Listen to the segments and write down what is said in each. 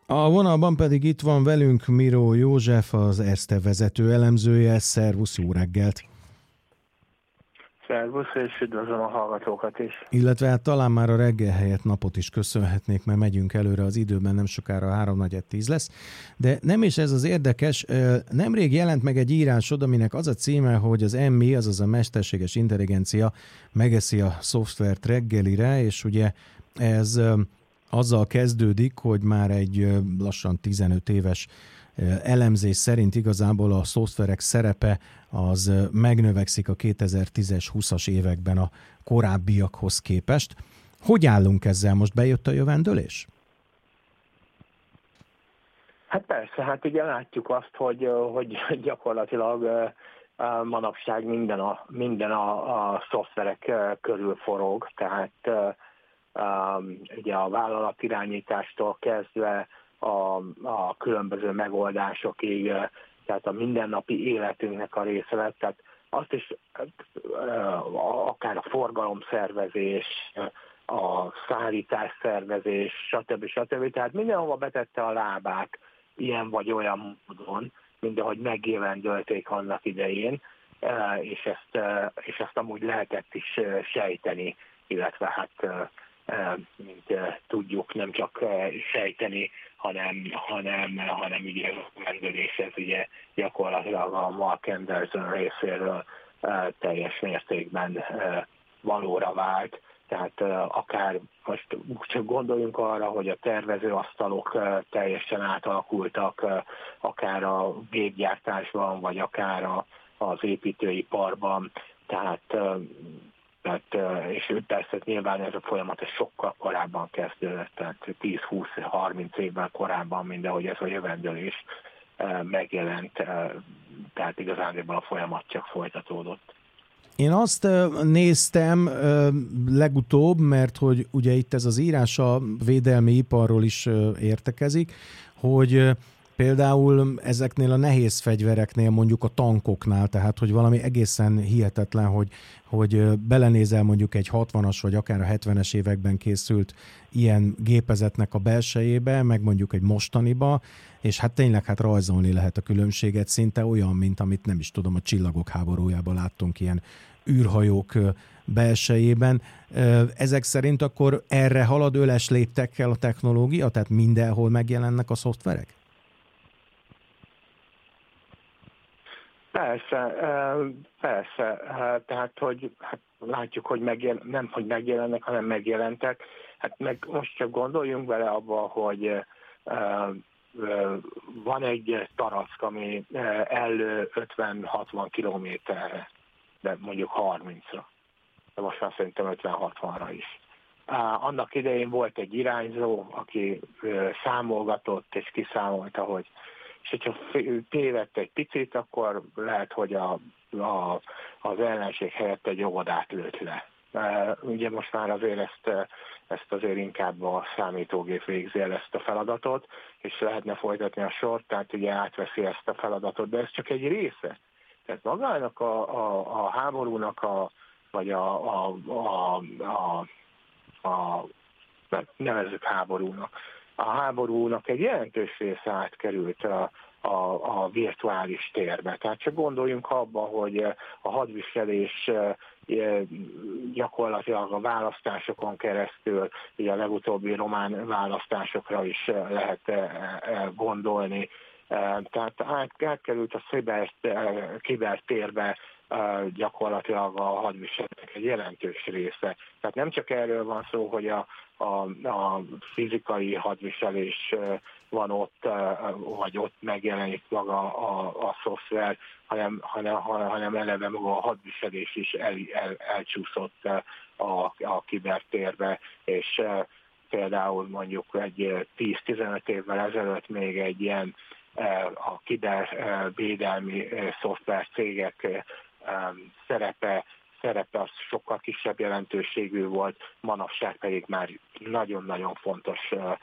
A vonalban pedig itt van velünk Miró József, az Erste vezető elemzője. Szervusz, jó reggelt! Szervusz, és üdvözlöm a hallgatókat is. Illetve hát talán már a reggel helyett napot is köszönhetnék, mert megyünk előre az időben, nem sokára 3:45 lesz. De nem is ez az érdekes, nemrég jelent meg egy írásod, aminek az a címe, hogy az MI, azaz a mesterséges intelligencia megeszi a szoftvert reggelire, és ugye ez azzal kezdődik, hogy már egy lassan 15 éves elemzés szerint igazából a szoftverek szerepe az megnövekszik a 2010-es, 20-as években a korábbiakhoz képest. Hogy állunk ezzel? Most bejött a jövendőlés? Hát persze, hát ugye látjuk azt, hogy gyakorlatilag manapság minden a szoftverek körül forog, tehát ugye a vállalatirányítástól kezdve a különböző megoldásokig, tehát a mindennapi életünknek a része lett, tehát azt is akár a forgalomszervezés, a szállításszervezés, stb. Tehát mindenhova betette a lábát ilyen vagy olyan módon, mint ahogy megjövendölték annak idején, és ezt amúgy lehetett is sejteni, illetve hát mint tudjuk, nem csak sejteni, hanem ugye a rendelés, ez ugye gyakorlatilag a Mark Anderson részéről teljes mértékben valóra vált. Tehát akár most csak gondoljunk arra, hogy a tervezőasztalok teljesen átalakultak, akár a gépgyártásban, vagy akár az építőiparban, tehát és persze nyilván ez a folyamat sokkal korábban kezdődött, tehát 10-20-30 évvel korábban, mint ahogy ez a jövendőlés megjelent, tehát igazándiból a folyamat csak folytatódott. Én azt néztem legutóbb, mert hogy ugye itt ez az írás a védelmi iparról is értekezik, hogy például ezeknél a nehéz fegyvereknél, mondjuk a tankoknál, tehát hogy valami egészen hihetetlen, hogy belenézel mondjuk egy 60-as vagy akár a 70-es években készült ilyen gépezetnek a belsejébe, meg mondjuk egy mostaniba, és hát tényleg hát rajzolni lehet a különbséget, szinte olyan, mint amit nem is tudom, a Csillagok háborújában láttunk ilyen űrhajók belsejében. Ezek szerint akkor erre halad öles léptekkel a technológia, tehát mindenhol megjelennek a szoftverek? Persze, tehát hogy hát látjuk, hogy nem hogy megjelennek, hanem megjelentek. Hát meg most csak gondoljunk bele abba, hogy van egy tarack, ami elő 50-60 kilométerre, de mondjuk 30-ra, de most már szerintem 50-60-ra is. Annak idején volt egy irányzó, aki számolgatott és kiszámolta, hogy és hogyha tévedt egy picit, akkor lehet, hogy az ellenség helyett egy óvodát lőtt le. Ugye most már azért ezt azért inkább a számítógép végzi el ezt a feladatot, és lehetne folytatni a sort, tehát ugye átveszi ezt a feladatot, de ez csak egy része. Tehát magának a háborúnak, vagy nevezzük háborúnak, a háborúnak egy jelentős része átkerült a virtuális térbe. Tehát csak gondoljunk abba, hogy a hadviselés gyakorlatilag a választásokon keresztül, ugye a legutóbbi román választásokra is lehet gondolni. Tehát átkerült a kibertérbe gyakorlatilag a hadviselőnek egy jelentős része. Tehát nem csak erről van szó, hogy a fizikai hadviselés van ott, vagy ott megjelenik maga a szoftver, hanem eleve maga a hadviselés is elcsúszott a kibertérbe, és például mondjuk egy 10-15 évvel ezelőtt még egy ilyen a kibervédelmi szoftvercégek szerepe az sokkal kisebb jelentőségű volt, manapság pedig már nagyon-nagyon fontos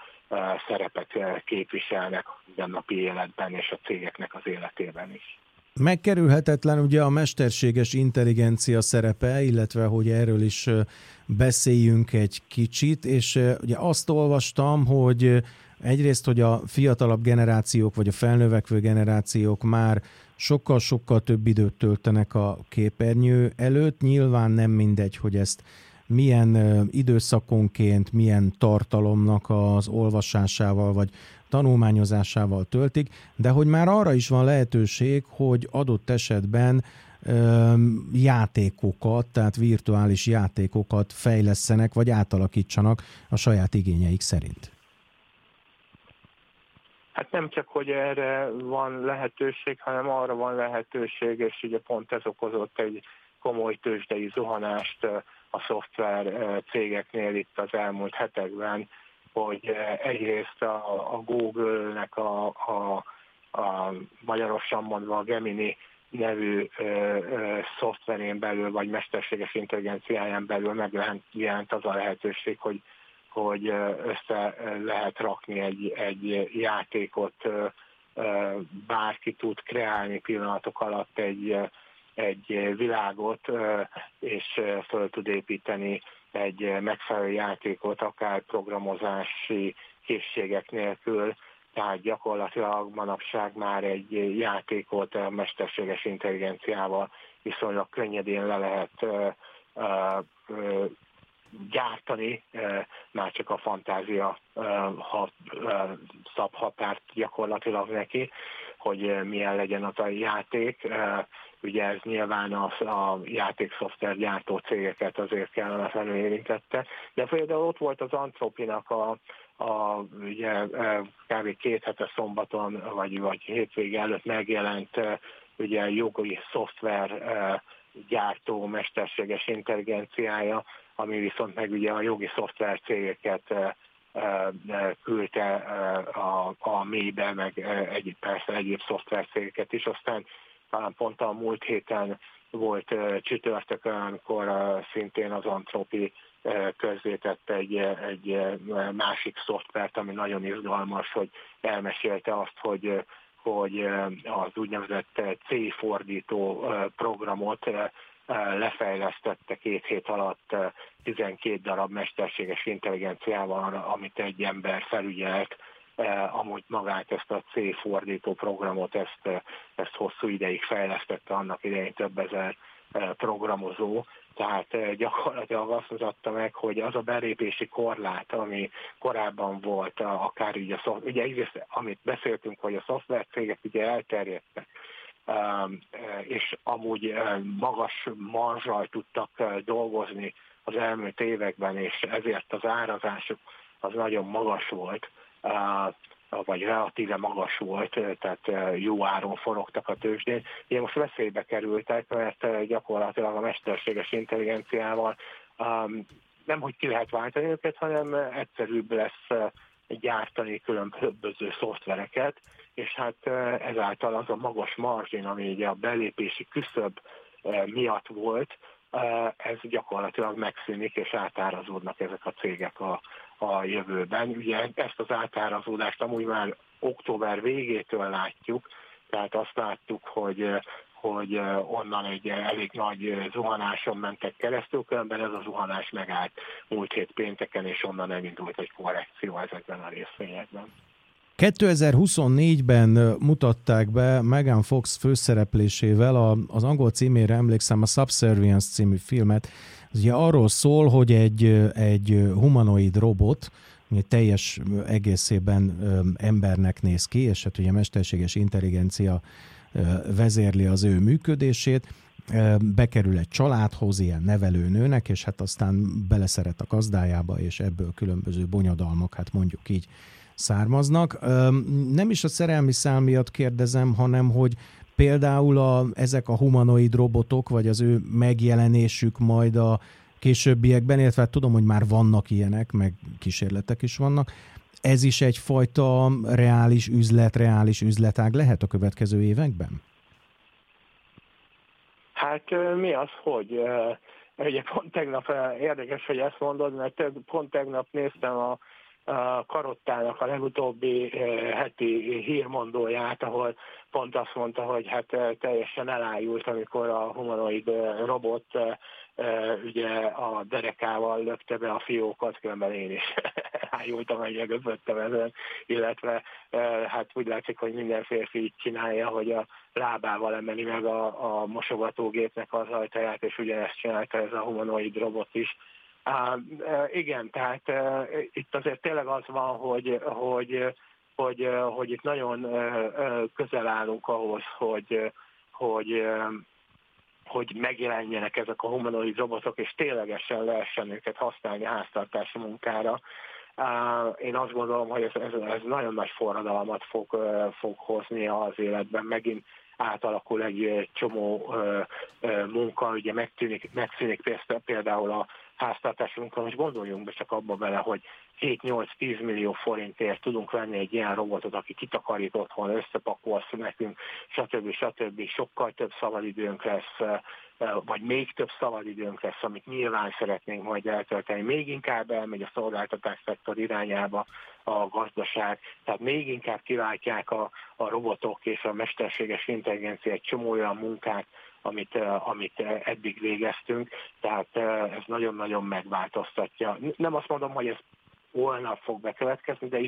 szerepet képviselnek a mindennapi életben és a cégeknek az életében is. Megkerülhetetlen ugye a mesterséges intelligencia szerepe, illetve hogy erről is beszéljünk egy kicsit, és ugye azt olvastam, hogy egyrészt, hogy a fiatalabb generációk, vagy a felnövekvő generációk már sokkal-sokkal több időt töltenek a képernyő előtt. Nyilván nem mindegy, hogy ezt milyen időszakonként, milyen tartalomnak az olvasásával, vagy tanulmányozásával töltik, de hogy már arra is van lehetőség, hogy adott esetben játékokat, tehát virtuális játékokat fejlesszenek, vagy átalakítsanak a saját igényeik szerint. Hát nem csak, hogy erre van lehetőség, hanem arra van lehetőség, és ugye pont ez okozott egy komoly tőzsdei zuhanást a szoftver cégeknél itt az elmúlt hetekben, hogy egyrészt a Google-nek a magyarosan mondva a Gemini nevű szoftverén belül, vagy mesterséges intelligenciáján belül megjelent az a lehetőség, hogy össze lehet rakni egy játékot, bárki tud kreálni pillanatok alatt egy világot, és föl tud építeni egy megfelelő játékot, akár programozási készségek nélkül, tehát gyakorlatilag manapság már egy játékot a mesterséges intelligenciával viszonylag könnyedén le lehet gyártani, már csak a fantázia szab határt gyakorlatilag neki, hogy milyen legyen az a játék. Ugye ez nyilván a játékszoftvergyártó cégeket azért kellemetlenül érintette, de például ott volt az Anthropinak ugye kb. 2 hete szombaton, vagy hétvége előtt megjelent ugye jogi szoftver gyártó mesterséges intelligenciája, ami viszont meg ugye a jogi szoftver cégeket küldte a mélybe, meg persze egyéb szoftver cégeket is. Aztán talán pont a múlt héten volt csütörtökön, amikor szintén az Anthropi közzétett egy másik szoftvert, ami nagyon izgalmas, hogy elmesélte azt, hogy az úgynevezett C-fordító programot lefejlesztette 2 hét alatt 12 darab mesterséges intelligenciával, amit egy ember felügyelt. Amúgy magát ezt a C-fordító programot, ezt hosszú ideig fejlesztette, annak idején több ezer programozó. Tehát gyakorlatilag azt mutatta meg, hogy az a belépési korlát, ami korábban volt, akár így ugye egyrészt, amit beszéltünk, hogy a szoftvercégek ugye elterjedtek, és amúgy magas marzsal tudtak dolgozni az elmúlt években, és ezért az árazásuk az nagyon magas volt, vagy relatíve magas volt, tehát jó áron forogtak a tőzsdén. Ugye most veszélybe kerültek, mert gyakorlatilag a mesterséges intelligenciával nem hogy ki lehet váltani őket, hanem egyszerűbb lesz gyártani különböző szoftvereket, és hát ezáltal az a magas marzsin, ami ugye a belépési küszöb miatt volt, ez gyakorlatilag megszűnik, és átárazódnak ezek a cégek a jövőben. Ugye ezt az átárazódást amúgy már október végétől látjuk, tehát azt láttuk, hogy onnan egy elég nagy zuhanáson mentek keresztül, különben ez a zuhanás megállt múlt hét pénteken, és onnan elindult egy korrekció ezekben a részvényekben. 2024-ben mutatták be Megan Fox főszereplésével az angol címére emlékszem, a Subservience című filmet. Ez ugye arról szól, hogy egy humanoid robot, teljes egészében embernek néz ki, és hát ugye mesterséges intelligencia vezérli az ő működését, bekerül egy családhoz, ilyen nevelőnőnek, és hát aztán beleszeret a gazdájába, és ebből különböző bonyodalmak, hát mondjuk így származnak. Nem is a szerelmi szál miatt kérdezem, hanem hogy például ezek a humanoid robotok, vagy az ő megjelenésük majd a későbbiekben, illetve hát tudom, hogy már vannak ilyenek, meg kísérletek is vannak. Ez is egyfajta reális üzletág lehet a következő években? Hát mi az, hogy ugye pont tegnap érdekes, hogy ezt mondod, mert pont tegnap néztem Karottának a legutóbbi heti hírmondóját, ahol pont azt mondta, hogy hát teljesen elájult, amikor a humanoid robot ugye a derekával lökte be a fiókat, különben én is elájultam, meglepődtem ezen, illetve hát úgy látszik, hogy minden férfi így csinálja, hogy a lábával emeli meg a mosogatógépnek az ajtaját, és ugyanezt csinálta ez a humanoid robot is. Igen, tehát itt azért tényleg az van, hogy itt nagyon közel állunk ahhoz, hogy megjelenjenek ezek a humanoid robotok, és ténylegesen lehessen őket használni háztartási munkára. Én azt gondolom, hogy ez nagyon nagy forradalmat fog hozni az életben. Megint átalakul egy csomó munka, ugye megszűnik például a háztartási munka, most gondoljunk be csak abba bele, hogy 7-8-10 millió forintért tudunk venni egy ilyen robotot, aki kitakarít otthon, összepakol nekünk, stb. Sokkal több szabadidőnk lesz, vagy még több szabadidőnk lesz, amit nyilván szeretnénk majd eltölteni. Még inkább elmegy a szolgáltatás szektor irányába a gazdaság, tehát még inkább kiváltják a robotok és a mesterséges intelligencia egy csomó olyan munkát, amit eddig végeztünk, tehát ez nagyon-nagyon megváltoztatja. Nem azt mondom, hogy ez holnap fog bekövetkezni, de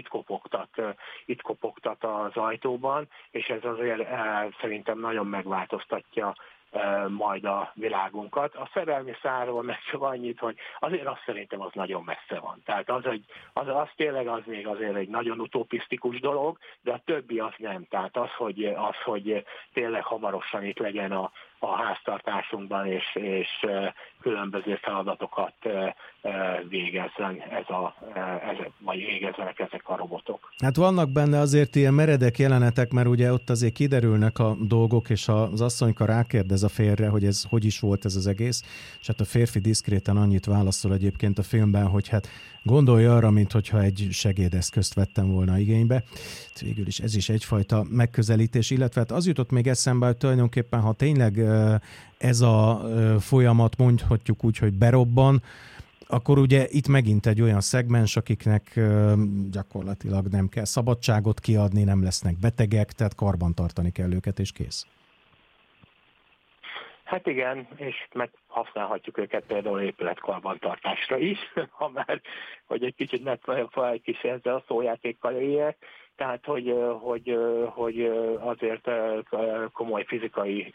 itt kopogtat az ajtóban, és ez azért szerintem nagyon megváltoztatja majd a világunkat. A szerelmi szárról meg csak annyit, hogy azért azt szerintem az nagyon messze van. Tehát az tényleg az még azért egy nagyon utopisztikus dolog, de a többi az nem. Tehát hogy tényleg hamarosan itt legyen a háztartásunkban, és különböző feladatokat végezzen vagy végezzenek ezek a robotok. Hát vannak benne azért ilyen meredek jelenetek, mert ugye ott azért kiderülnek a dolgok, és az asszonyka rákérdez a férjre, hogy ez hogy is volt ez az egész, és hát a férfi diszkréten annyit válaszol egyébként a filmben, hogy hát gondolja arra, minthogyha egy segédeszközt vettem volna igénybe. Végül is ez is egyfajta megközelítés, illetve hát az jutott még eszembe, hogy tulajdonképpen, ha tényleg ez a folyamat, mondhatjuk úgy, hogy berobban, akkor ugye itt megint egy olyan szegmens, akiknek gyakorlatilag nem kell szabadságot kiadni, nem lesznek betegek, tehát karbantartani kell őket, és kész. Hát igen, és meg használhatjuk őket például épületkarbantartásra is, ha már, hogy egy kicsit egy kis ezzel a szójátékkal éljek. Tehát, hogy azért komoly fizikai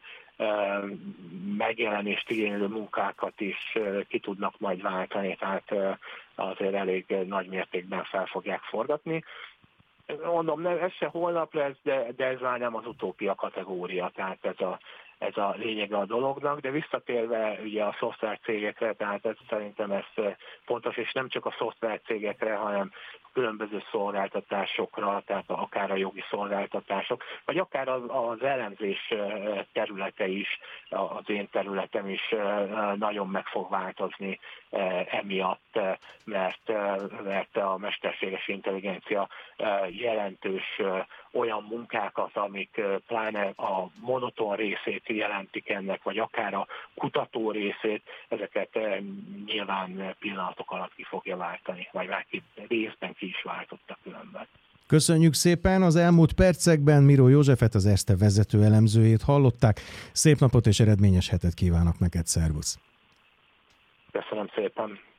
megjelenést igénylő munkákat is ki tudnak majd váltani, tehát azért elég nagy mértékben fel fogják forgatni. Mondom, nem, ez se holnap lesz, de ez már nem az utópia kategória, tehát ez a lényege a dolognak, de visszatérve ugye a szoftvercégekre, tehát szerintem ez fontos, és nem csak a szoftvercégekre, hanem különböző szolgáltatásokra, tehát akár a jogi szolgáltatások, vagy akár az elemzés területe is, az én területem is nagyon meg fog változni emiatt, mert a mesterséges intelligencia jelentős olyan munkákat, amik pláne a monoton részét jelentik ennek, vagy akár a kutató részét, ezeket nyilván pillanatok alatt ki fogja váltani, vagy már részben ki is váltotta különben. Köszönjük szépen! Az elmúlt percekben Miró Józsefet, az Erste vezető elemzőjét hallották. Szép napot és eredményes hetet kívánok neked, szervusz! Köszönöm szépen!